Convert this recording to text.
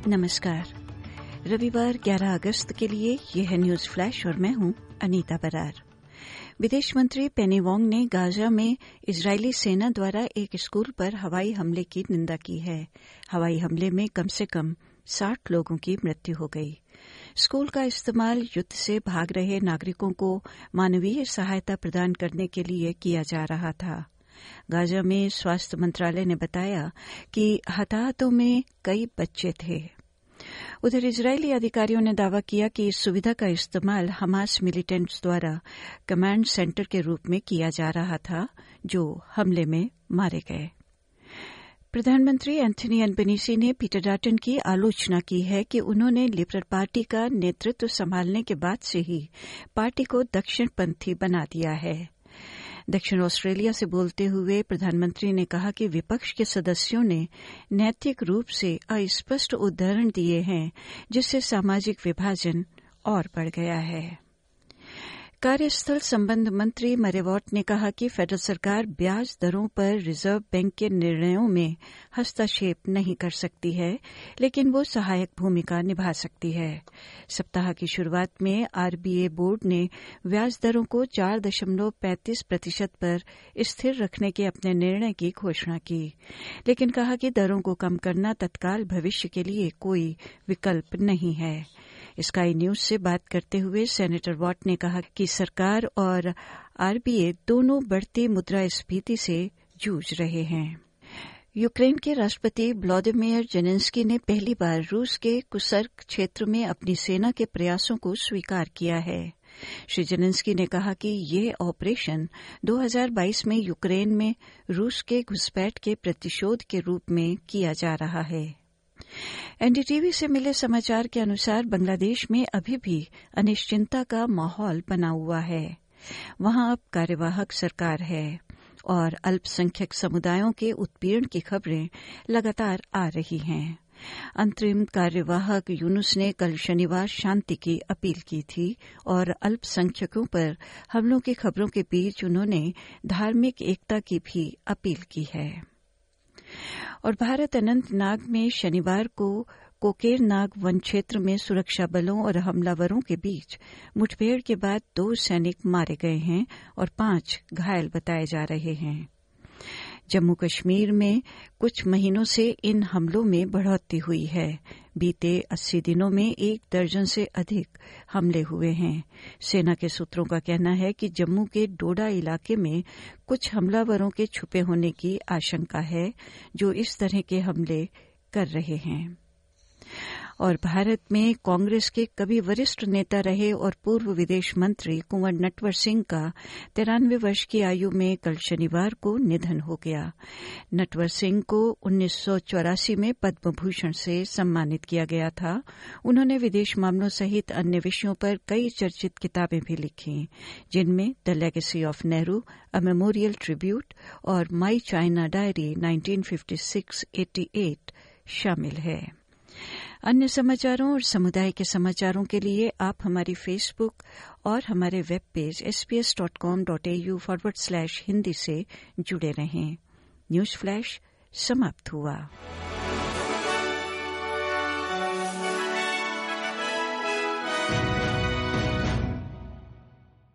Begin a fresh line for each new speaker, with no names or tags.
नमस्कार। रविवार 11 अगस्त के लिए यह है न्यूज फ्लैश और मैं हूं अनीता बरार। विदेश मंत्री पेनी वांग ने गाजा में इजरायली सेना द्वारा एक स्कूल पर हवाई हमले की निंदा की है। हवाई हमले में कम से कम 60 लोगों की मृत्यु हो गई। स्कूल का इस्तेमाल युद्ध से भाग रहे नागरिकों को मानवीय सहायता प्रदान करने के लिए किया जा रहा था। गाजा में स्वास्थ्य मंत्रालय ने बताया कि हताहतों में कई बच्चे थे। उधर इजरायली अधिकारियों ने दावा किया कि इस सुविधा का इस्तेमाल हमास मिलिटेंट्स द्वारा कमांड सेंटर के रूप में किया जा रहा था, जो हमले में मारे गए। प्रधानमंत्री एंथनी अल्बनीज़ी ने पीटर डटन की आलोचना की है कि उन्होंने लिबरल पार्टी का नेतृत्व संभालने के बाद से ही पार्टी को दक्षिणपंथी बना दिया है। दक्षिण ऑस्ट्रेलिया से बोलते हुए प्रधानमंत्री ने कहा कि विपक्ष के सदस्यों ने नैतिक रूप से अस्पष्ट उदाहरण दिए हैं, जिससे सामाजिक विभाजन और बढ़ गया है। कार्यस्थल संबंध मंत्री मरे वॉट ने कहा कि फेडरल सरकार ब्याज दरों पर रिजर्व बैंक के निर्णयों में हस्तक्षेप नहीं कर सकती है, लेकिन वो सहायक भूमिका निभा सकती है। सप्ताह की शुरुआत में आरबीआई बोर्ड ने ब्याज दरों को 4.35% पर स्थिर रखने के अपने निर्णय की घोषणा की, लेकिन कहा कि दरों को कम करना तत्काल भविष्य के लिए कोई विकल्प नहीं है। स्काई न्यूज से बात करते हुए सेनेटर वॉट ने कहा कि सरकार और आरबीआई दोनों बढ़ती मुद्रास्फीति से जूझ रहे हैं। यूक्रेन के राष्ट्रपति व्लादिमीर जेलेंस्की ने पहली बार रूस के कुर्स्क क्षेत्र में अपनी सेना के प्रयासों को स्वीकार किया है। श्री जेलेंस्की ने कहा कि ये ऑपरेशन 2022 में यूक्रेन में रूस के घुसपैठ के प्रतिशोध के रूप में किया जा रहा है। एनडीटीवी से मिले समाचार के अनुसार बांग्लादेश में अभी भी अनिश्चितता का माहौल बना हुआ है। वहां अब कार्यवाहक सरकार है और अल्पसंख्यक समुदायों के उत्पीड़न की खबरें लगातार आ रही हैं। अंतरिम कार्यवाहक यूनुस ने कल शनिवार शांति की अपील की थी और अल्पसंख्यकों पर हमलों की खबरों के बीच उन्होंने धार्मिक एकता की भी अपील की है। और भारत अनंतनाग में शनिवार को कोकेरनाग वन क्षेत्र में सुरक्षा बलों और हमलावरों के बीच मुठभेड़ के बाद 2 सैनिक मारे गए हैं और 5 घायल बताए जा रहे हैं। जम्मू कश्मीर में कुछ महीनों से इन हमलों में बढ़ोतरी हुई है। बीते 80 दिनों में 1 दर्जन से अधिक हमले हुए हैं। सेना के सूत्रों का कहना है कि जम्मू के डोडा इलाके में कुछ हमलावरों के छुपे होने की आशंका है, जो इस तरह के हमले कर रहे हैं। और भारत में कांग्रेस के कभी वरिष्ठ नेता रहे और पूर्व विदेश मंत्री कुंवर नटवर सिंह का 93 वर्ष की आयु में कल शनिवार को निधन हो गया। नटवर सिंह को 1984 में पद्म भूषण से सम्मानित किया गया था। उन्होंने विदेश मामलों सहित अन्य विषयों पर कई चर्चित किताबें भी लिखी, जिनमें the legacy of Nehru, a memorial tribute और माई चाइना डायरी 1956-88 शामिल है। अन्य समाचारों और समुदाय के समाचारों के लिए आप हमारी फेसबुक और हमारे वेब पेज sbs.com.au/हिंदी से जुड़े रहें। न्यूज फ्लैश समाप्त हुआ।